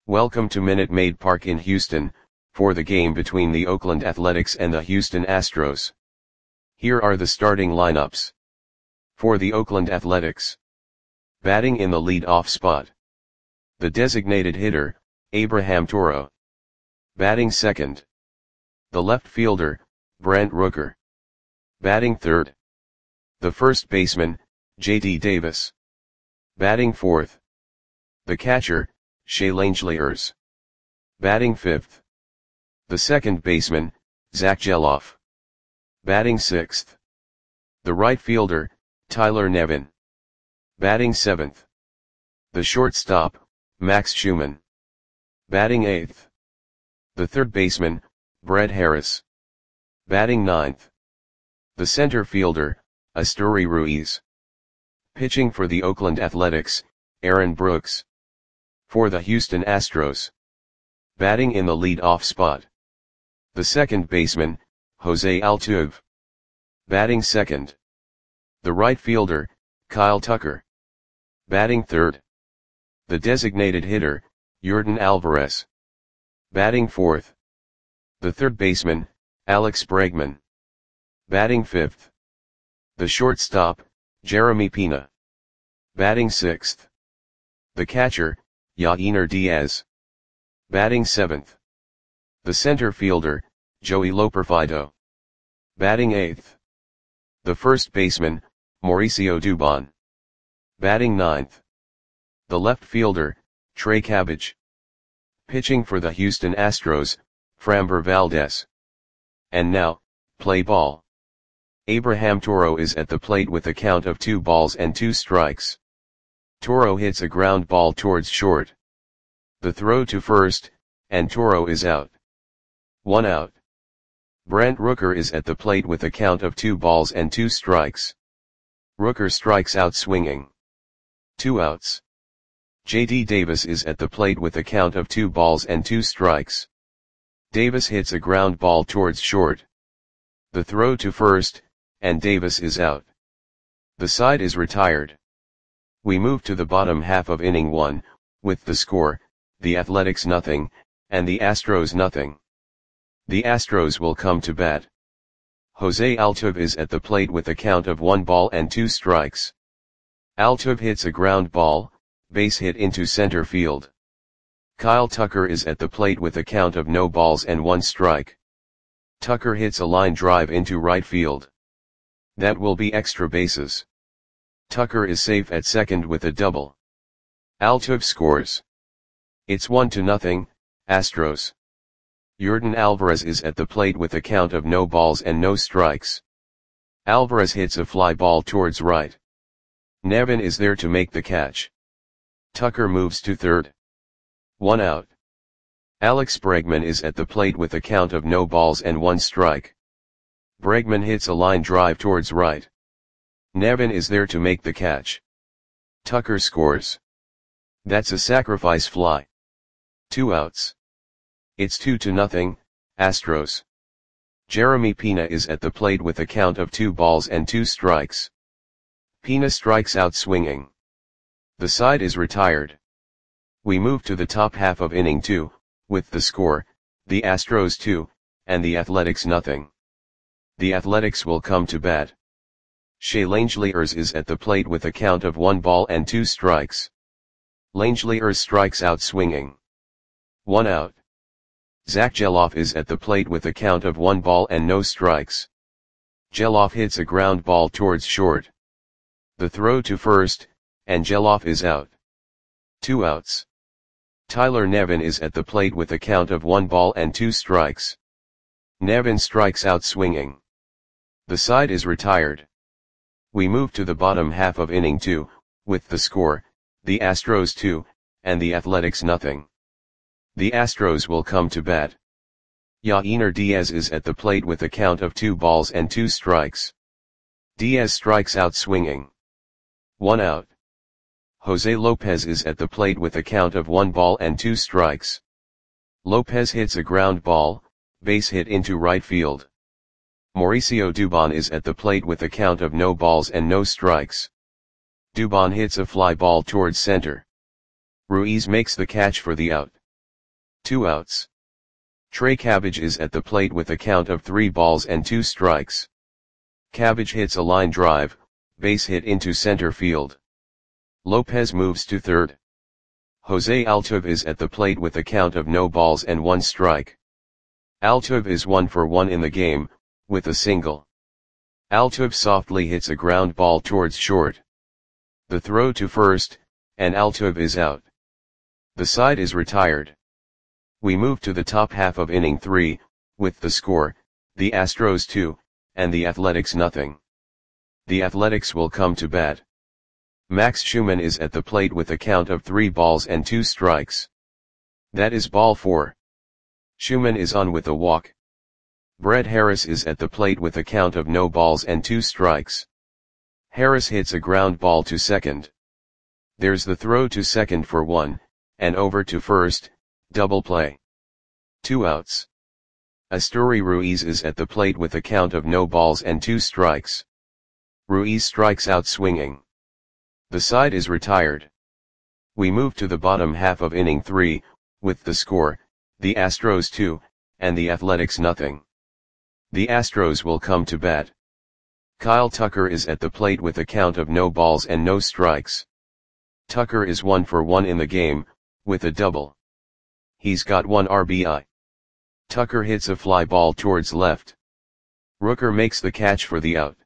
Welcome to Minute Maid Park in Houston, for the game between the Oakland Athletics and the Houston Astros. Here are the starting lineups. For the Oakland Athletics. Batting in the lead-off spot. The designated hitter, Abraham Toro. Batting second. The left fielder, Brent Rooker. Batting third. The first baseman, J.D. Davis. Batting fourth. The catcher, Shea Langeliers. Batting fifth. The second baseman, Zach Gelof. Batting sixth. The right fielder, Tyler Nevin. Batting seventh. The shortstop, Max Schumann. Batting eighth. The third baseman, Brett Harris. Batting ninth. The center fielder, Asturi Ruiz. Pitching for the Oakland Athletics, Aaron Brooks. For the Houston Astros. Batting in the lead-off spot. The second baseman, Jose Altuve. Batting second. The right fielder, Kyle Tucker. Batting third. The designated hitter, Yordan Alvarez. Batting fourth. The third baseman, Alex Bregman. Batting fifth. The shortstop, Jeremy Pena. Batting sixth. The catcher, Yainer Diaz. Batting seventh. The center fielder, Joey Loperfido. Batting eighth. The first baseman, Mauricio Dubon. Batting ninth. The left fielder, Trey Cabbage. Pitching for the Houston Astros, Framber Valdez. And now, play ball. Abraham Toro is at the plate with a count of 2-2. Toro hits a ground ball towards short. The throw to first, and Toro is out. 1 out. Brent Rooker is at the plate with a count of 2-2. Rooker strikes out swinging. 2 outs. J.D. Davis is at the plate with a count of 2-2. Davis hits a ground ball towards short. The throw to first, and Davis is out. The side is retired. We move to the bottom half of inning 1, with the score, the Athletics 0, and the Astros 0. The Astros will come to bat. Jose Altuve is at the plate with a count of 1-2. Altuve hits a ground ball, base hit into center field. Kyle Tucker is at the plate with a count of 0-1. Tucker hits a line drive into right field. That will be extra bases. Tucker is safe at second with a double. Altuve scores. It's 1-0, Astros. Yordan Alvarez is at the plate with a count of 0-0. Alvarez hits a fly ball towards right. Nevin is there to make the catch. Tucker moves to third. 1 out. Alex Bregman is at the plate with a count of 0-1. Bregman hits a line drive towards right. Nevin is there to make the catch. Tucker scores. That's a sacrifice fly. 2 outs. It's 2-0, Astros. Jeremy Pena is at the plate with a count of 2-2. Pena strikes out swinging. The side is retired. We move to the top half of inning 2, with the score, the Astros 2, and the Athletics 0. The Athletics will come to bat. Shea Langeliers is at the plate with a count of 1-2. Langeliers strikes out swinging. 1 out. Zach Gelof is at the plate with a count of 1-0. Gelof hits a ground ball towards short. The throw to first, and Gelof is out. 2 outs. Tyler Nevin is at the plate with a count of 1-2. Nevin strikes out swinging. The side is retired. We move to the bottom half of inning 2, with the score, the Astros 2, and the Athletics 0. The Astros will come to bat. Yainer Diaz is at the plate with a count of 2-2. Diaz strikes out swinging. 1 out. Jose Lopez is at the plate with a count of 1-2. Lopez hits a ground ball, base hit into right field. Mauricio Dubon is at the plate with a count of 0-0. Dubon hits a fly ball towards center. Ruiz makes the catch for the out. 2 outs. Trey Cabbage is at the plate with a count of 3 balls and 2 strikes. Cabbage hits a line drive, base hit into center field. Lopez moves to third. Jose Altuve is at the plate with a count of no balls and 1 strike. Altuve is 1 for 1 in the game, with a single. Altuve softly hits a ground ball towards short. The throw to first, and Altuve is out. The side is retired. We move to the top half of inning 3, with the score, the Astros 2, and the Athletics nothing. The Athletics will come to bat. Max Schumann is at the plate with a count of 3 balls and 2 strikes. That is ball 4. Schumann is on with a walk. Brett Harris is at the plate with a count of no balls and 2 strikes. Harris hits a ground ball to second. There's the throw to second for 1, and over to first, double play. 2 outs. Asturi Ruiz is at the plate with a count of no balls and 2 strikes. Ruiz strikes out swinging. The side is retired. We move to the bottom half of inning 3, with the score, the Astros 2, and the Athletics nothing. The Astros will come to bat. Kyle Tucker is at the plate with a count of no balls and no strikes. Tucker is 1 for 1 in the game, with a double. He's got 1 RBI. Tucker hits a fly ball towards left. Rooker makes the catch for the out.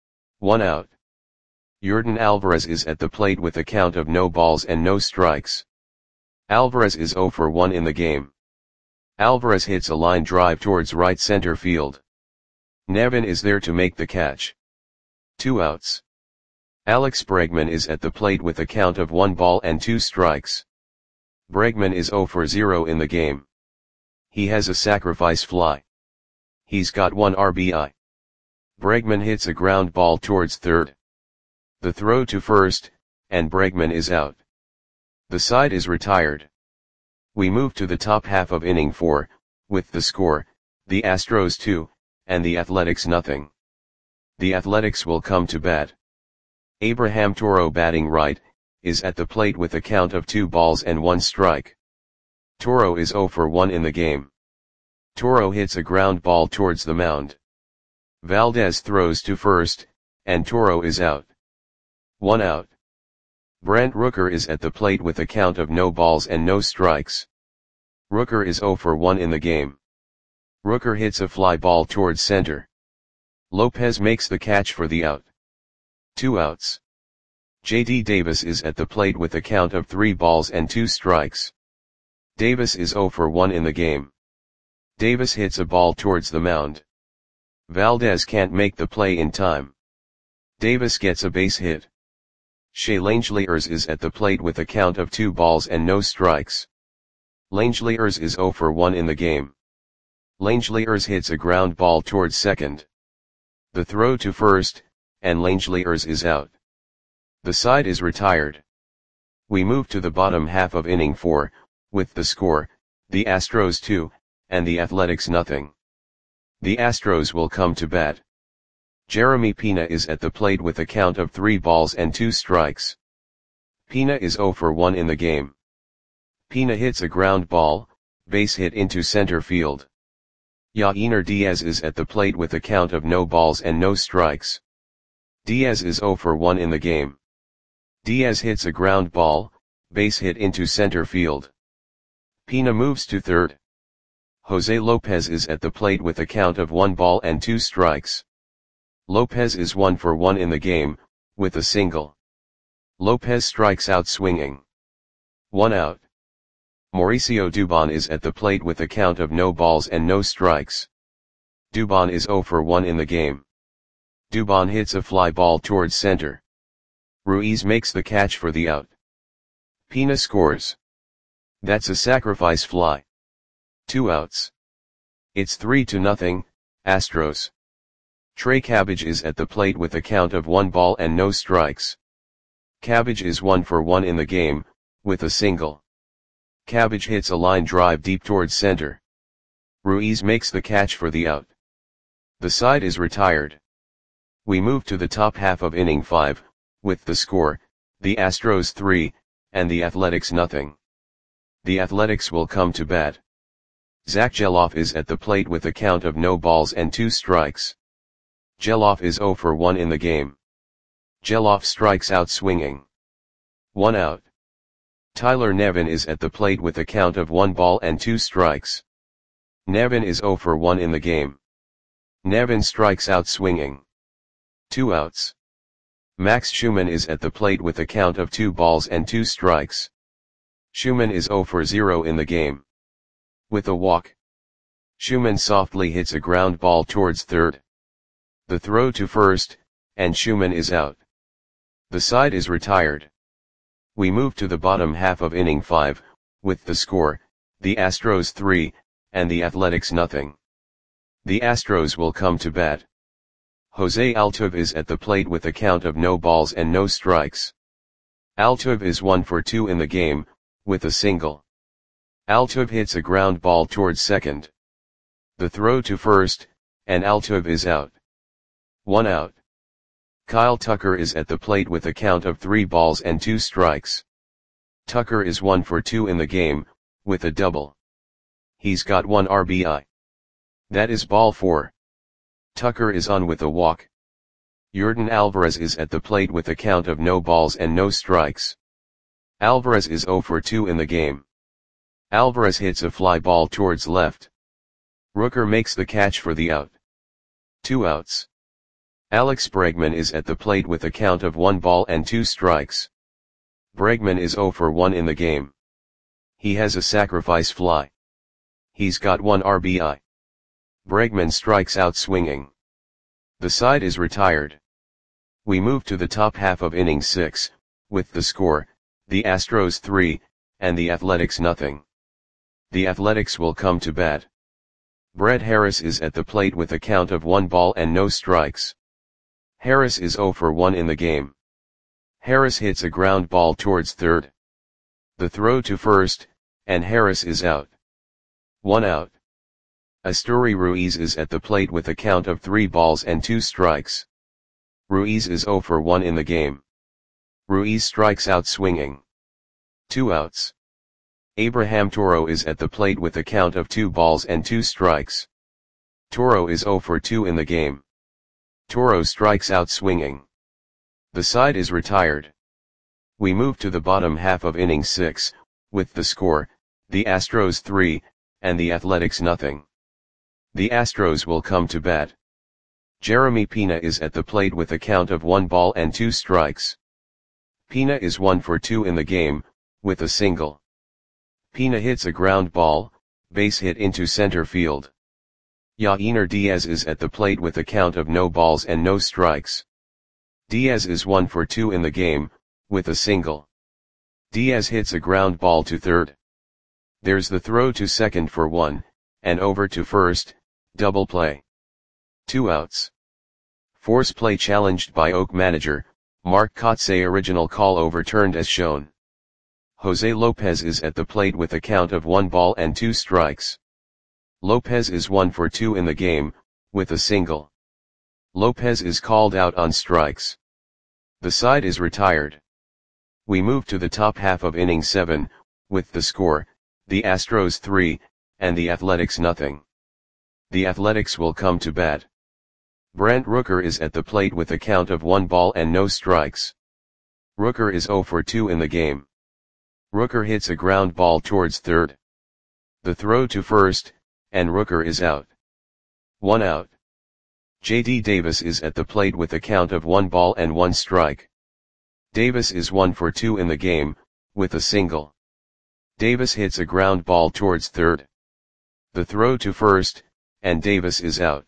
1 out. Yordan Alvarez is at the plate with a count of no balls and no strikes. Alvarez is 0 for 1 in the game. Alvarez hits a line drive towards right center field. Nevin is there to make the catch. 2 outs. Alex Bregman is at the plate with a count of 1 ball and 2 strikes. Bregman is 0 for 0 in the game. He has a sacrifice fly. He's got 1 RBI. Bregman hits a ground ball towards third. The throw to first, and Bregman is out. The side is retired. We move to the top half of inning 4, with the score, the Astros 2, and the Athletics nothing. The Athletics will come to bat. Abraham Toro, batting right, is at the plate with a count of 2 balls and 1 strike. Toro is 0 for 1 in the game. Toro hits a ground ball towards the mound. Valdez throws to first, and Toro is out. 1 out. Brent Rooker is at the plate with a count of no balls and no strikes. Rooker is 0 for 1 in the game. Rooker hits a fly ball towards center. Lopez makes the catch for the out. 2 outs. J.D. Davis is at the plate with a count of 3 balls and 2 strikes. Davis is 0 for 1 in the game. Davis hits a ball towards the mound. Valdez can't make the play in time. Davis gets a base hit. Shea Langeliers is at the plate with a count of 2 balls and no strikes. Langeliers is 0 for 1 in the game. Langeliers hits a ground ball towards second. The throw to first, and Langeliers is out. The side is retired. We move to the bottom half of inning 4, with the score, the Astros 2, and the Athletics nothing. The Astros will come to bat. Jeremy Pena is at the plate with a count of 3 balls and 2 strikes. Pena is 0 for 1 in the game. Pena hits a ground ball, base hit into center field. Yainer Diaz is at the plate with a count of no balls and no strikes. Diaz is 0 for 1 in the game. Diaz hits a ground ball, base hit into center field. Pena moves to third. Jose Lopez is at the plate with a count of 1 ball and 2 strikes. Lopez is 1 for 1 in the game, with a single. Lopez strikes out swinging. 1 out. Mauricio Dubon is at the plate with a count of no balls and no strikes. Dubon is 0 for 1 in the game. Dubon hits a fly ball towards center. Ruiz makes the catch for the out. Pena scores. That's a sacrifice fly. 2 outs. It's 3-0, Astros. Trey Cabbage is at the plate with a count of 1 ball and no strikes. Cabbage is 1 for 1 in the game, with a single. Cabbage hits a line drive deep towards center. Ruiz makes the catch for the out. The side is retired. We move to the top half of inning 5, with the score, the Astros 3, and the Athletics nothing. The Athletics will come to bat. Zach Geloff is at the plate with a count of no balls and 2 strikes. Geloff is 0 for 1 in the game. Geloff strikes out swinging. 1 out. Tyler Nevin is at the plate with a count of 1 ball and 2 strikes. Nevin is 0 for 1 in the game. Nevin strikes out swinging. 2 outs. Max Schumann is at the plate with a count of 2 balls and 2 strikes. Schumann is 0 for 0 in the game. With a walk, Schumann softly hits a ground ball towards third. The throw to first, and Schumann is out. The side is retired. We move to the bottom half of inning 5, with the score, the Astros 3, and the Athletics nothing. The Astros will come to bat. Jose Altuve is at the plate with a count of no balls and no strikes. Altuve is 1 for 2 in the game, with a single. Altuve hits a ground ball towards second. The throw to first, and Altuve is out. 1 out. Kyle Tucker is at the plate with a count of 3 balls and 2 strikes. Tucker is 1 for 2 in the game, with a double. He's got 1 RBI. That is ball 4. Tucker is on with a walk. Yordan Alvarez is at the plate with a count of no balls and no strikes. Alvarez is 0 for 2 in the game. Alvarez hits a fly ball towards left. Rooker makes the catch for the out. 2 outs. Alex Bregman is at the plate with a count of 1 ball and 2 strikes. Bregman is 0 for 1 in the game. He has a sacrifice fly. He's got 1 RBI. Bregman strikes out swinging. The side is retired. We move to the top half of inning 6, with the score, the Astros 3, and the Athletics nothing. The Athletics will come to bat. Brett Harris is at the plate with a count of 1 ball and no strikes. Harris is 0 for 1 in the game. Harris hits a ground ball towards third. The throw to first, and Harris is out. 1 out. Asturi Ruiz is at the plate with a count of 3 balls and 2 strikes. Ruiz is 0 for 1 in the game. Ruiz strikes out swinging. 2 outs. Abraham Toro is at the plate with a count of 2 balls and 2 strikes. Toro is 0 for 2 in the game. Toro strikes out swinging. The side is retired. We move to the bottom half of inning 6, with the score, the Astros 3, and the Athletics nothing. The Astros will come to bat. Jeremy Pena is at the plate with a count of 1 ball and 2 strikes. Pena is 1 for 2 in the game, with a single. Pena hits a ground ball, base hit into center field. Yainer Diaz is at the plate with a count of no balls and no strikes. Diaz is 1 for 2 in the game, with a single. Diaz hits a ground ball to third. There's the throw to second for 1, and over to first, double play. 2 outs. Force play challenged by Oak manager, Mark Kotsay. Original call overturned as shown. Jose Lopez is at the plate with a count of 1 ball and 2 strikes. Lopez is 1 for 2 in the game, with a single. Lopez is called out on strikes. The side is retired. We move to the top half of inning 7, with the score, the Astros 3, and the Athletics nothing. The Athletics will come to bat. Brent Rooker is at the plate with a count of 1 ball and no strikes. Rooker is 0 for 2 in the game. Rooker hits a ground ball towards third. The throw to first, and Rooker is out. 1 out. J.D. Davis is at the plate with a count of 1 ball and 1 strike. Davis is 1 for 2 in the game, with a single. Davis hits a ground ball towards third. The throw to first, and Davis is out.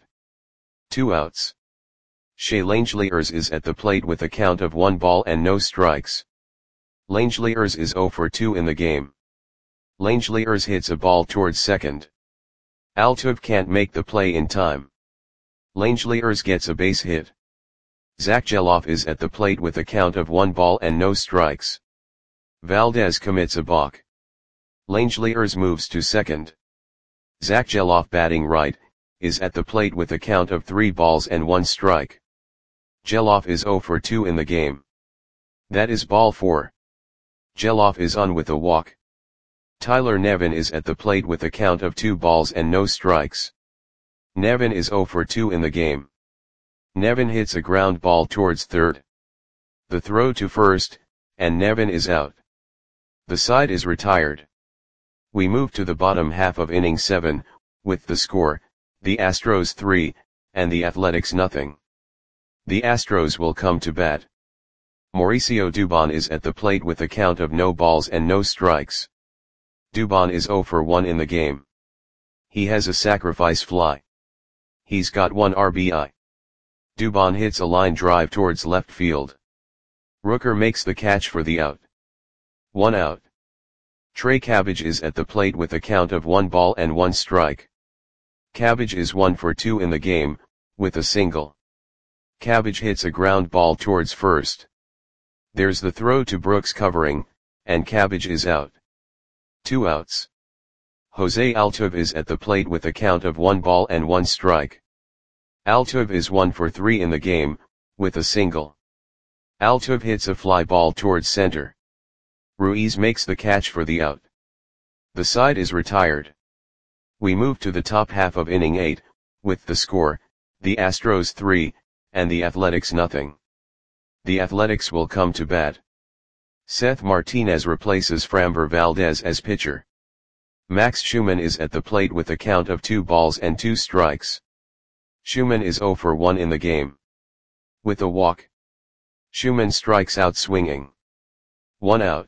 2 outs. Shea Langeliers is at the plate with a count of 1 ball and no strikes. Langeliers is 0 for 2 in the game. Langeliers hits a ball towards second. Altuve can't make the play in time. Langeliers gets a base hit. Zach Geloff is at the plate with a count of 1 ball and no strikes. Valdez commits a balk. Langeliers moves to second. Zach Geloff, batting right, is at the plate with a count of 3 balls and 1 strike. Geloff is 0 for 2 in the game. That is ball 4. Geloff is on with a walk. Tyler Nevin is at the plate with a count of 2 balls and no strikes. Nevin is 0 for 2 in the game. Nevin hits a ground ball towards third. The throw to first, and Nevin is out. The side is retired. We move to the bottom half of inning 7, with the score, the Astros 3, and the Athletics nothing. The Astros will come to bat. Mauricio Dubon is at the plate with a count of no balls and no strikes. Dubon is 0 for 1 in the game. He has a sacrifice fly. He's got 1 RBI. Dubon hits a line drive towards left field. Rooker makes the catch for the out. 1 out. Trey Cabbage is at the plate with a count of 1 ball and 1 strike. Cabbage is 1 for 2 in the game, with a single. Cabbage hits a ground ball towards first. There's the throw to Brooks covering, and Cabbage is out. 2 outs. Jose Altuve is at the plate with a count of 1 ball and 1 strike. Altuve is 1 for 3 in the game, with a single. Altuve hits a fly ball towards center. Ruiz makes the catch for the out. The side is retired. We move to the top half of inning 8, with the score, the Astros 3, and the Athletics nothing. The Athletics will come to bat. Seth Martinez replaces Framber Valdez as pitcher. Max Schumann is at the plate with a count of 2 balls and 2 strikes. Schumann is 0 for 1 in the game. With a walk. Schumann strikes out swinging. 1 out.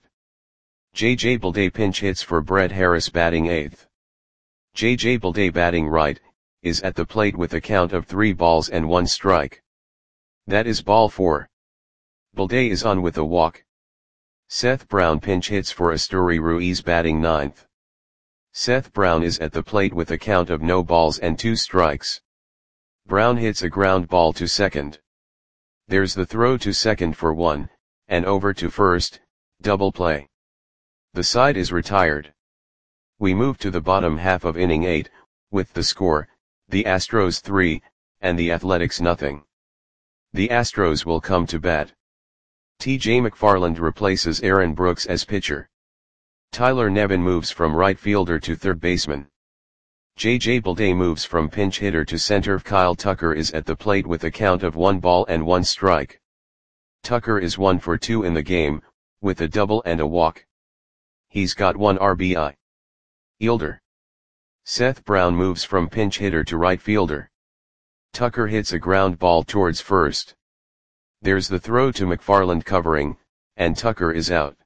J.J. Bleday pinch hits for Brett Harris batting 8th. J.J. Bleday batting right, is at the plate with a count of 3 balls and 1 strike. That is ball 4. Bleday is on with a walk. Seth Brown pinch hits for Asturi Ruiz batting 9th. Seth Brown is at the plate with a count of no balls and 2 strikes. Brown hits a ground ball to second. There's the throw to second for 1, and over to first, double play. The side is retired. We move to the bottom half of inning 8, with the score, the Astros 3, and the Athletics nothing. The Astros will come to bat. T.J. McFarland replaces Aaron Brooks as pitcher. Tyler Nevin moves from right fielder to third baseman. J.J. Bleday moves from pinch hitter to center. Kyle Tucker is at the plate with a count of 1 ball and 1 strike. Tucker is 1 for 2 in the game, with a double and a walk. He's got 1 RBI. Fielder. Seth Brown moves from pinch hitter to right fielder. Tucker hits a ground ball towards first. There's the throw to McFarland covering, and Tucker is out.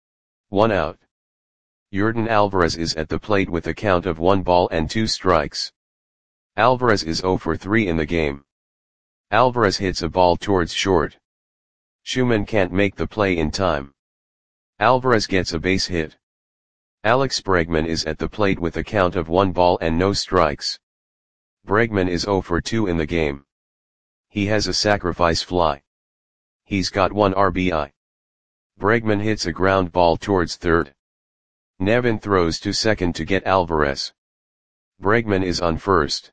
1 out. Yordan Alvarez is at the plate with a count of 1 ball and 2 strikes. Alvarez is 0 for 3 in the game. Alvarez hits a ball towards short. Schumann can't make the play in time. Alvarez gets a base hit. Alex Bregman is at the plate with a count of 1 ball and no strikes. Bregman is 0 for 2 in the game. He has a sacrifice fly. He's got 1 RBI. Bregman hits a ground ball towards third. Nevin throws to second to get Alvarez. Bregman is on first.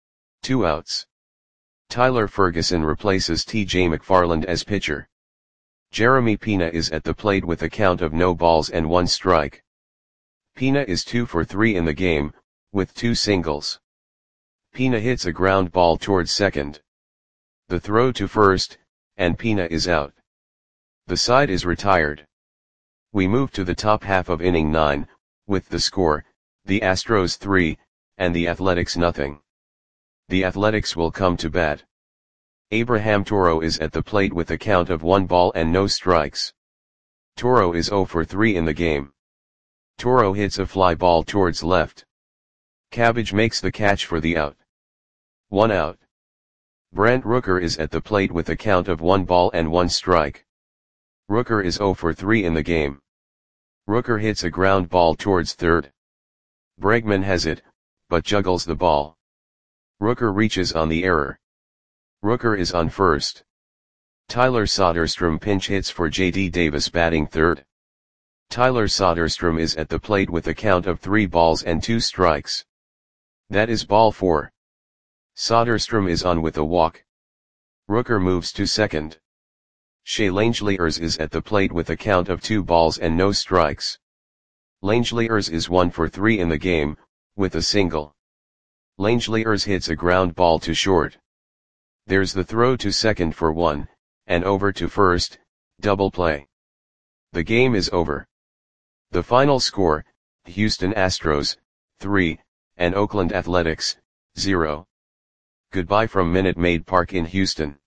2 outs. Tyler Ferguson replaces T.J. McFarland as pitcher. Jeremy Pena is at the plate with a count of no balls and 1 strike. Pena is 2 for 3 in the game, with 2 singles. Pena hits a ground ball towards second. The throw to first, and Pena is out. The side is retired. We move to the top half of inning 9, with the score, the Astros 3, and the Athletics nothing. The Athletics will come to bat. Abraham Toro is at the plate with a count of 1 ball and no strikes. Toro is 0 for 3 in the game. Toro hits a fly ball towards left. Cabbage makes the catch for the out. 1 out. Brent Rooker is at the plate with a count of 1 ball and 1 strike. Rooker is 0 for 3 in the game. Rooker hits a ground ball towards third. Bregman has it, but juggles the ball. Rooker reaches on the error. Rooker is on first. Tyler Soderstrom pinch hits for J.D. Davis batting third. Tyler Soderstrom is at the plate with a count of 3 balls and 2 strikes. That is ball 4. Soderstrom is on with a walk. Rooker moves to second. Shea Langeliers is at the plate with a count of 2 balls and no strikes. Langeliers is 1 for 3 in the game, with a single. Langeliers hits a ground ball to short. There's the throw to second for 1, and over to first, double play. The game is over. The final score, Houston Astros, 3, and Oakland Athletics, 0. Goodbye from Minute Maid Park in Houston.